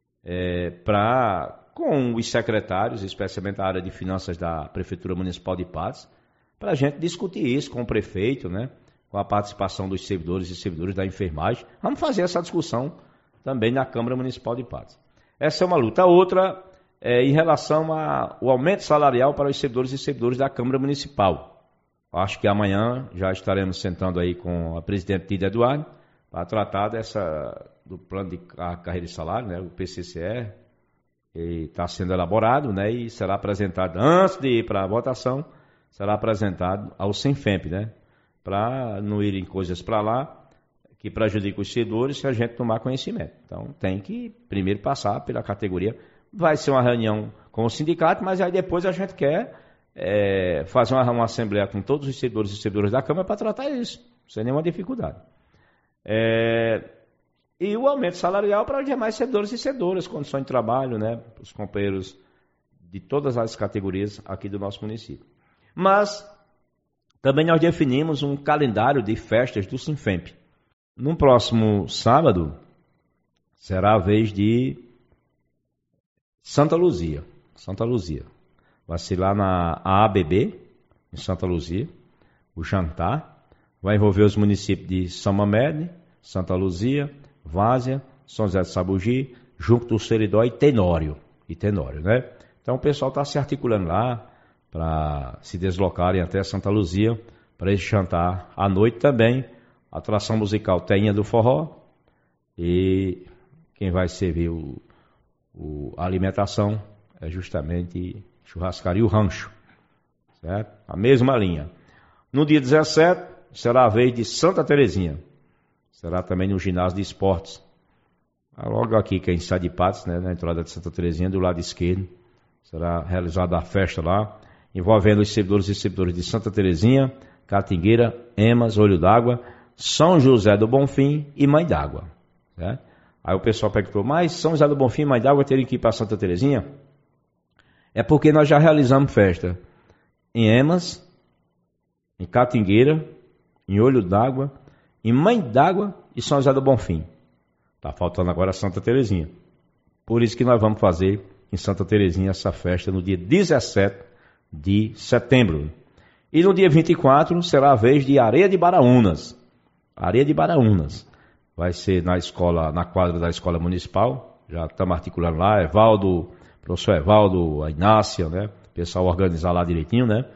com os secretários, especialmente a área de finanças da Prefeitura Municipal de Patos, para a gente discutir isso com o prefeito, né, com a participação dos servidores e servidoras da enfermagem. Vamos fazer essa discussão também na Câmara Municipal de Patos. Essa é uma luta. A outra em relação ao aumento salarial para os servidores e servidoras da Câmara Municipal. Acho que amanhã já estaremos sentando aí com a presidente Tida Eduardo para tratar do plano de carreira e salário, né, o PCCR, que está sendo elaborado, né, e será apresentado, antes de ir para a votação, será apresentado ao Sinfemp, né, para não irem coisas para lá que prejudicam os servidores se a gente tomar conhecimento. Então tem que primeiro passar pela categoria. Vai ser uma reunião com o sindicato, mas aí depois a gente quer fazer uma assembleia com todos os servidores e servidoras da Câmara para tratar isso, sem nenhuma dificuldade. E o aumento salarial para os demais servidores e servidoras, condições de trabalho, né, os companheiros de todas as categorias aqui do nosso município. Mas também nós definimos um calendário de festas do Sinfemp. No próximo sábado será a vez de Santa Luzia. Vai ser lá na AABB, em Santa Luzia, o jantar. Vai envolver os municípios de São Mamede, Santa Luzia, Várzea, São José de Sabugi, Junco do Seridó e Tenório, né? Então o pessoal está se articulando lá para se deslocarem até Santa Luzia para esse jantar. À noite também, atração musical Teinha do Forró, e quem vai servir a alimentação é justamente churrascaria o Rancho, certo? A mesma linha. No dia 17 será a vez de Santa Terezinha, será também no ginásio de esportes, logo aqui quem sai de Patos, né, na entrada de Santa Terezinha, do lado esquerdo, será realizada a festa lá, envolvendo os servidores e servidoras de Santa Terezinha, Catingueira, Emas, Olho d'Água, São José do Bonfim e Mãe d'Água, certo? Aí o pessoal perguntou, mas São José do Bonfim e Mãe d'Água teriam que ir para Santa Terezinha? É porque nós já realizamos festa em Emas, em Catingueira, em Olho d'Água, em Mãe d'Água e São José do Bonfim. Está faltando agora Santa Terezinha. Por isso que nós vamos fazer em Santa Terezinha essa festa no dia 17 de setembro. E no dia 24 será a vez de Areia de Baraunas. Areia de Baraunas. Vai ser na quadra da Escola Municipal. Já estamos articulando lá, professor Evaldo, a Inácia, né? O pessoal organizar lá direitinho, né?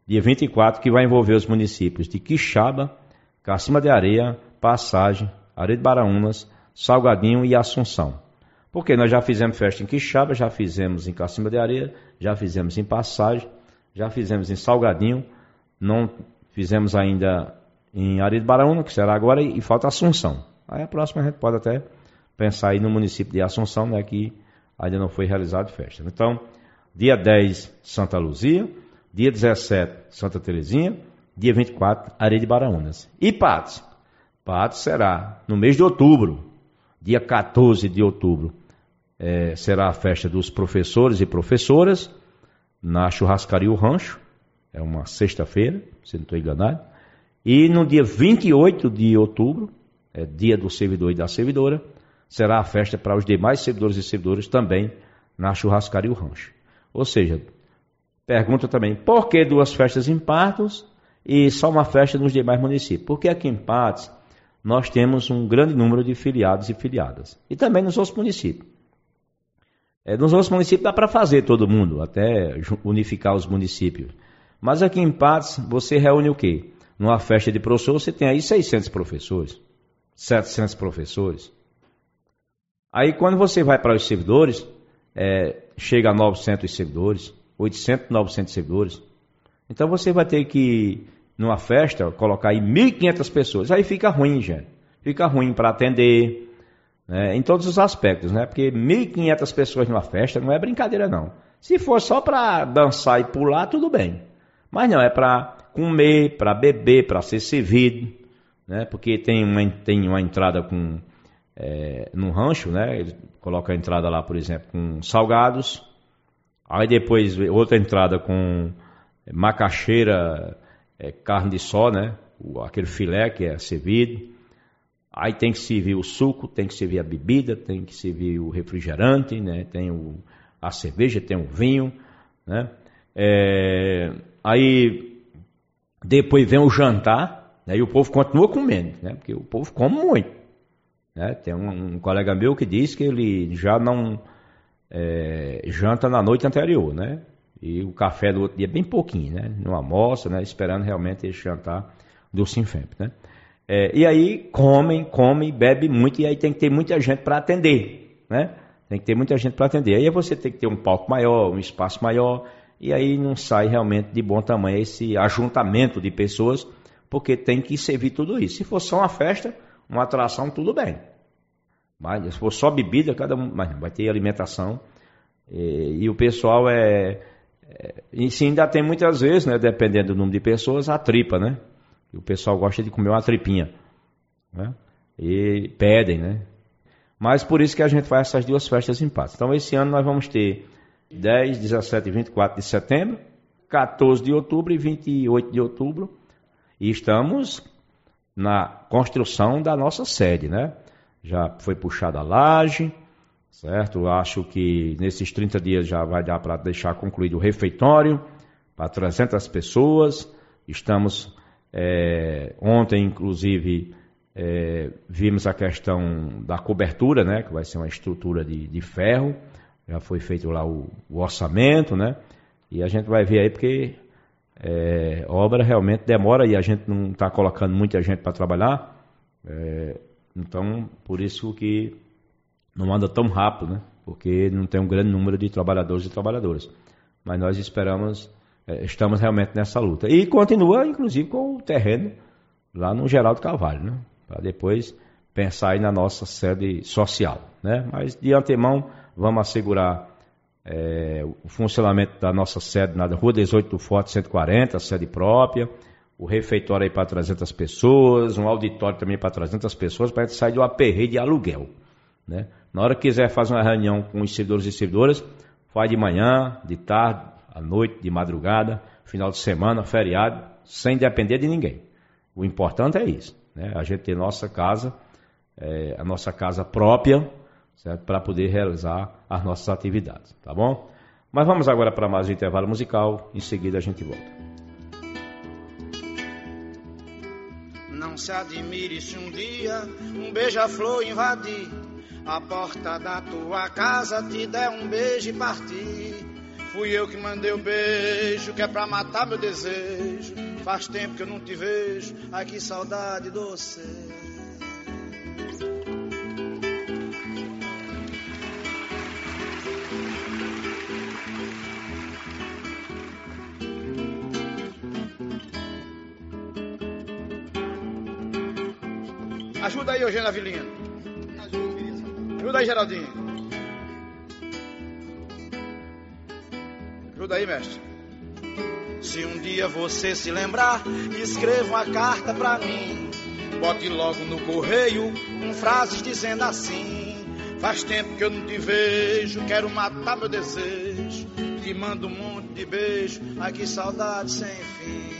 dia 24, que vai envolver os municípios de Quixaba, Cacimba de Areia, Passagem, Areia de Baraunas, Salgadinho e Assunção. Porque nós já fizemos festa em Quixaba, já fizemos em Cacimba de Areia, já fizemos em Passagem, já fizemos em Salgadinho, não fizemos ainda em Areia de Baraúna, que será agora, e falta Assunção. Aí a próxima a gente pode até pensar aí no município de Assunção, né, que ainda não foi realizado festa. Então, dia 10, Santa Luzia, dia 17, Santa Terezinha, dia 24, Areia de Baraunas. E Patos? Patos será no mês de outubro, dia 14 de outubro, será a festa dos professores e professoras, na Churrascaria O Rancho, é uma sexta-feira, se não estou enganado. E no dia 28 de outubro, dia do servidor e da servidora, será a festa para os demais servidores e servidoras também na Churrascaria O Rancho. Ou seja, pergunta também, por que 2 festas em Patos e só uma festa nos demais municípios? Porque aqui em Patos nós temos um grande número de filiados e filiadas. E também nos outros municípios. Nos outros municípios dá para fazer todo mundo, até unificar os municípios. Mas aqui em Patos você reúne o quê? Numa festa de professor você tem aí 600 professores, 700 professores. Aí quando você vai para os servidores, chega a 900 servidores, 800, 900 servidores. Então você vai ter que, numa festa, colocar aí 1.500 pessoas. Aí fica ruim, gente. Fica ruim para atender, né, em todos os aspectos, né? Porque 1.500 pessoas numa festa não é brincadeira, não. Se for só para dançar e pular, tudo bem. Mas não, é para comer, para beber, para ser servido, né? Porque tem uma entrada com... no rancho, né? Ele coloca a entrada lá, por exemplo, com salgados. Aí depois outra entrada com macaxeira, carne de sol, né? Aquele filé que é servido. Aí tem que servir o suco, tem que servir a bebida, tem que servir o refrigerante, né? Tem a cerveja, tem o vinho, né? Aí depois vem o jantar, né? E o povo continua comendo, né? Porque o povo come muito, né? Tem um colega meu que diz que ele já não janta na noite anterior, né? E o café do outro dia bem pouquinho, né? Não almoça, né? Esperando realmente esse jantar do Sinfemp, né? E aí come, bebe muito, e aí tem que ter muita gente para atender, né? Tem que ter muita gente para atender. Aí você tem que ter um palco maior, um espaço maior, e aí não sai realmente de bom tamanho esse ajuntamento de pessoas, porque tem que servir tudo isso. Se for só uma festa, uma atração, tudo bem. Mas se for só bebida, cada um vai ter alimentação. E o pessoal e sim, ainda tem muitas vezes, né, dependendo do número de pessoas, a tripa, né? E o pessoal gosta de comer uma tripinha, né? E pedem, né? Mas por isso que a gente faz essas 2 festas em Patos. Então esse ano nós vamos ter 10, 17 e 24 de setembro, 14 de outubro e 28 de outubro. E estamos na construção da nossa sede, né? Já foi puxada a laje, certo? Acho que nesses 30 dias já vai dar para deixar concluído o refeitório para 300 pessoas. Estamos, ontem inclusive, vimos a questão da cobertura, né? Que vai ser uma estrutura de ferro. Já foi feito lá o orçamento, né? E a gente vai ver aí porque obra realmente demora e a gente não está colocando muita gente para trabalhar. Então, por isso que não anda tão rápido, né? Porque não tem um grande número de trabalhadores e trabalhadoras. Mas nós estamos realmente nessa luta. E continua, inclusive, com o terreno lá no Geraldo Carvalho, né? Para depois pensar aí na nossa sede social, né? Mas de antemão vamos assegurar o funcionamento da nossa sede na Rua 18 do Forte 140, sede própria, o refeitório aí para 300 pessoas, um auditório também para 300 pessoas, para a gente sair do aperreio de aluguel, né? Na hora que quiser fazer uma reunião com os servidores e servidoras, faz de manhã, de tarde, à noite, de madrugada, final de semana, feriado, sem depender de ninguém. O importante é isso, né? A gente ter nossa casa, a nossa casa própria, certo? Para poder realizar as nossas atividades, tá bom? Mas vamos agora para mais um intervalo musical, em seguida a gente volta. Não se admire se um dia um beija-flor invadir a porta da tua casa, te der um beijo e partir. Fui eu que mandei o beijo, que é pra matar meu desejo. Faz tempo que eu não te vejo, ai que saudade doce. Ajuda aí, Eugênio Avelino. Ajuda aí, Geraldinho. Ajuda aí, mestre. Se um dia você se lembrar, escreva uma carta pra mim. Bote logo no correio com frases dizendo assim: faz tempo que eu não te vejo, quero matar meu desejo. Te mando um monte de beijo, ai que saudade sem fim.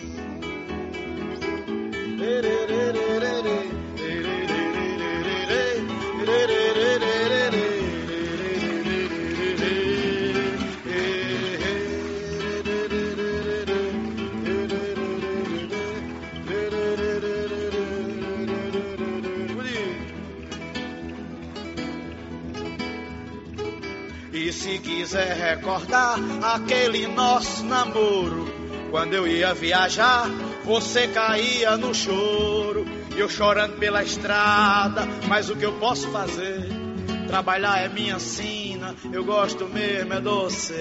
E se quiser recordar aquele nosso namoro, quando eu ia viajar, você caía no choro, eu chorando pela estrada, mas o que eu posso fazer? Trabalhar é minha sina, eu gosto mesmo é doce.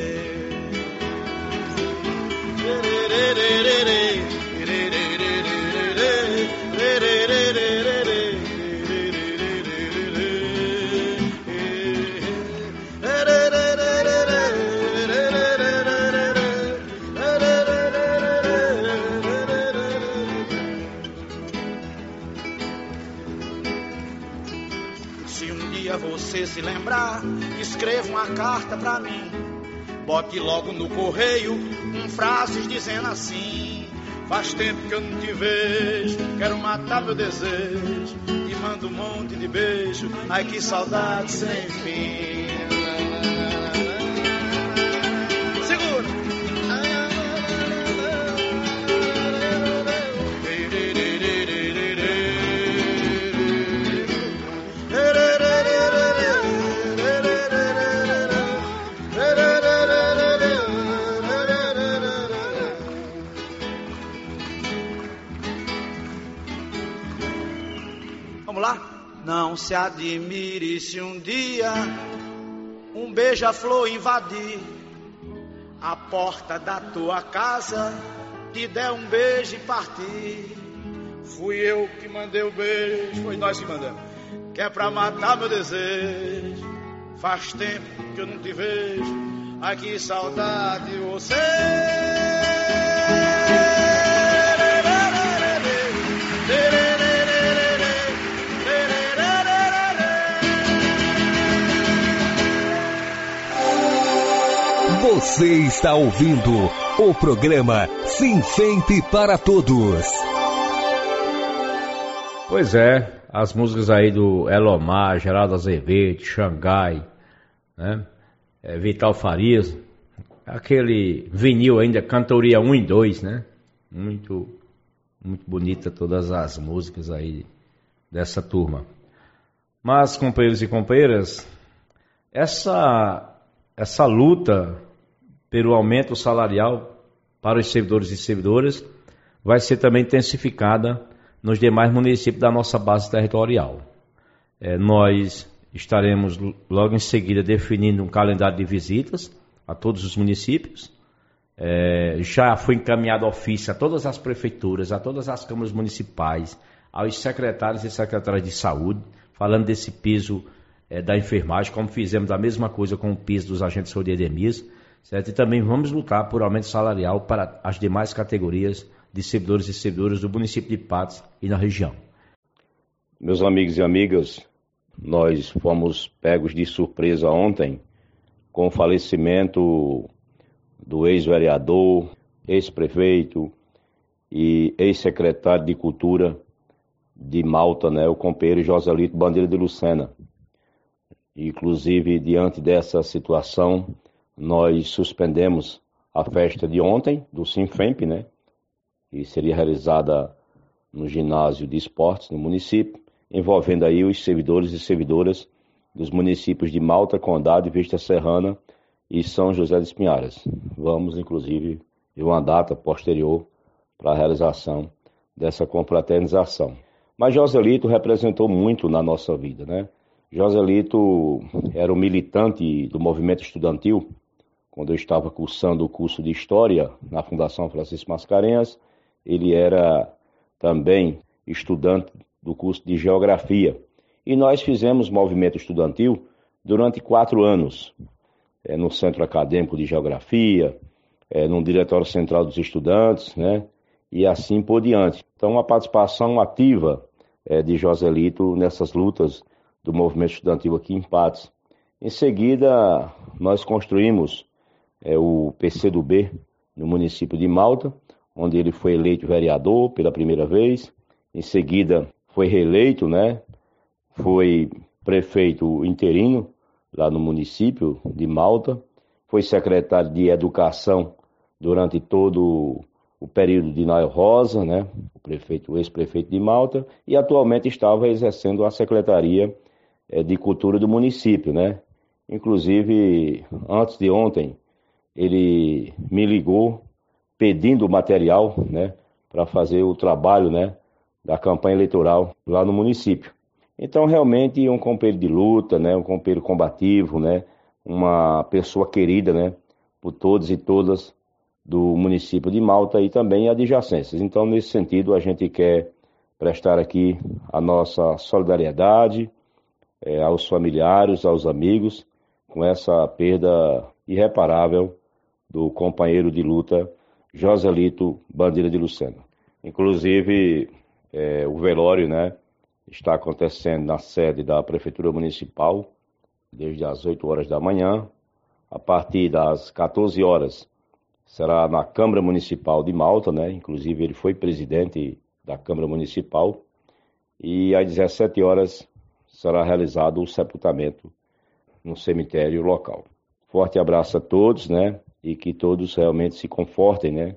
Se um dia você se lembrar, escreva uma carta pra mim. Bote logo no correio com frases dizendo assim: faz tempo que eu não te vejo, quero matar meu desejo. E mando um monte de beijo, ai que saudade sem fim. Segura! Não se admire se um dia um beija-flor invadir a porta da tua casa, te der um beijo e partir. Fui eu que mandei o beijo, foi nós que mandamos, que é pra matar meu desejo. Faz tempo que eu não te vejo, ai que saudade de você. Você está ouvindo o programa Sinfemp para Todos. Pois é, as músicas aí do Elomar, Geraldo Azevedo, Xangai, né? Vital Farias, aquele vinil ainda, cantoria 1 e 2, né? Muito bonita todas as músicas aí dessa turma. Mas, companheiros e companheiras, essa luta pelo aumento salarial para os servidores e servidoras vai ser também intensificada nos demais municípios da nossa base territorial. Nós estaremos logo em seguida definindo um calendário de visitas a todos os municípios. Já foi encaminhado ofício a todas as prefeituras, a todas as câmaras municipais, aos secretários e secretárias de saúde, falando desse piso da enfermagem, como fizemos a mesma coisa com o piso dos agentes de saúde e endemias, certo? E também vamos lutar por aumento salarial para as demais categorias de servidores e servidoras do município de Patos e na região. Meus amigos e amigas, nós fomos pegos de surpresa ontem com o falecimento do ex-vereador, ex-prefeito e ex-secretário de Cultura de Malta, né, o companheiro Joselito Bandeira de Lucena. Inclusive, diante dessa situação, nós suspendemos a festa de ontem, do Sinfemp, né, que seria realizada no ginásio de esportes no município, envolvendo aí os servidores e servidoras dos municípios de Malta, Condado e Vista Serrana, e São José dos Pinharas. Vamos, inclusive, de uma data posterior para a realização dessa confraternização. Mas Joselito representou muito na nossa vida, né? Joselito era um militante do movimento estudantil. Quando eu estava cursando o curso de História na Fundação Francisco Mascarenhas, ele era também estudante do curso de Geografia. E nós fizemos movimento estudantil durante 4 anos, no Centro Acadêmico de Geografia, no Diretório Central dos Estudantes, né? E assim por diante. Então, a participação ativa de Joselito nessas lutas do movimento estudantil aqui em Patos. Em seguida, nós construímos o PCdoB no município de Malta, onde ele foi eleito vereador pela primeira vez. Em seguida, foi reeleito, né? Foi prefeito interino lá no município de Malta. Foi secretário de Educação durante todo o período de Nael Rosa, né? O ex-prefeito de Malta, e atualmente estava exercendo a Secretaria de Cultura do município, né? Inclusive, antes de ontem, ele me ligou pedindo material, né, para fazer o trabalho, né, da campanha eleitoral lá no município. Então, realmente, um companheiro de luta, né, um companheiro combativo, né, uma pessoa querida, né, por todos e todas do município de Malta e também adjacências. Então, nesse sentido, a gente quer prestar aqui a nossa solidariedade aos familiares, aos amigos, com essa perda irreparável do companheiro de luta Joselito Bandeira de Lucena. Inclusive, o velório, né, está acontecendo na sede da Prefeitura Municipal, desde as 8 horas da manhã. A partir das 14 horas, será na Câmara Municipal de Malta, né? Inclusive, ele foi presidente da Câmara Municipal. E às 17 horas será realizado o sepultamento no cemitério local. Forte abraço a todos, né? E que todos realmente se confortem, né?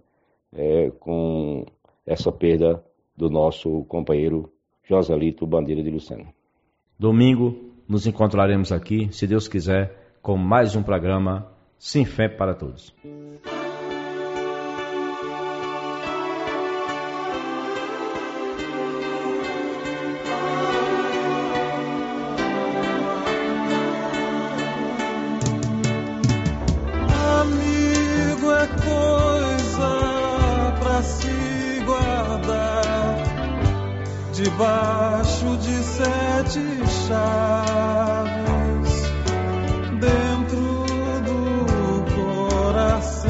Com essa perda do nosso companheiro Joselito Bandeira de Lucena. Domingo nos encontraremos aqui, se Deus quiser, com mais um programa Sem Fé para Todos. Debaixo de 7 chaves, dentro do coração,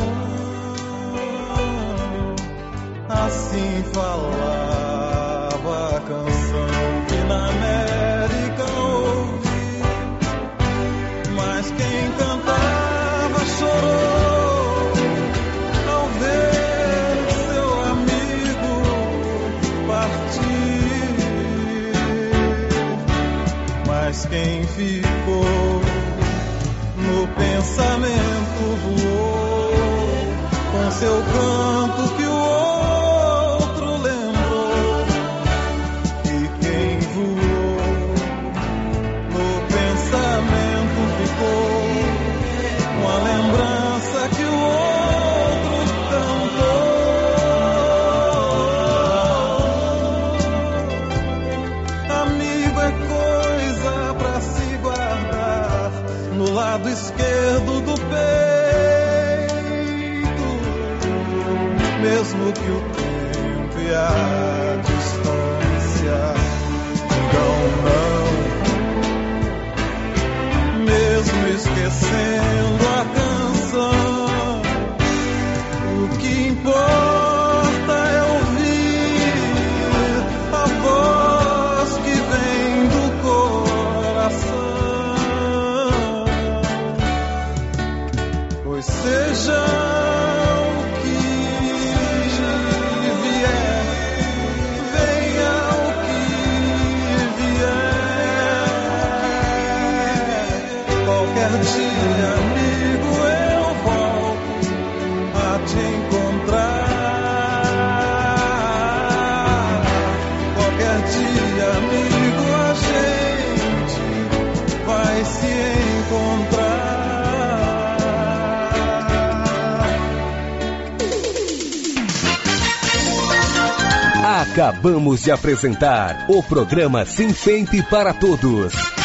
assim falava a canção que na América ouvi, mas quem cantava chorou ao ver seu amigo partir. Mas quem ficou no pensamento voou com seu canto que o outro lembrou. E quem voou no pensamento ficou com a lembrança que o outro cantou. Amigo é coisa pra se guardar no lado esquerdo do peito, mesmo que o tempo e a distância digam não, mesmo esquecendo a canção, o que importa é ouvir a voz que vem do coração. Pois seja o que vier, venha o que vier, qualquer dia Acabamos de apresentar o programa Sinfemp para Todos.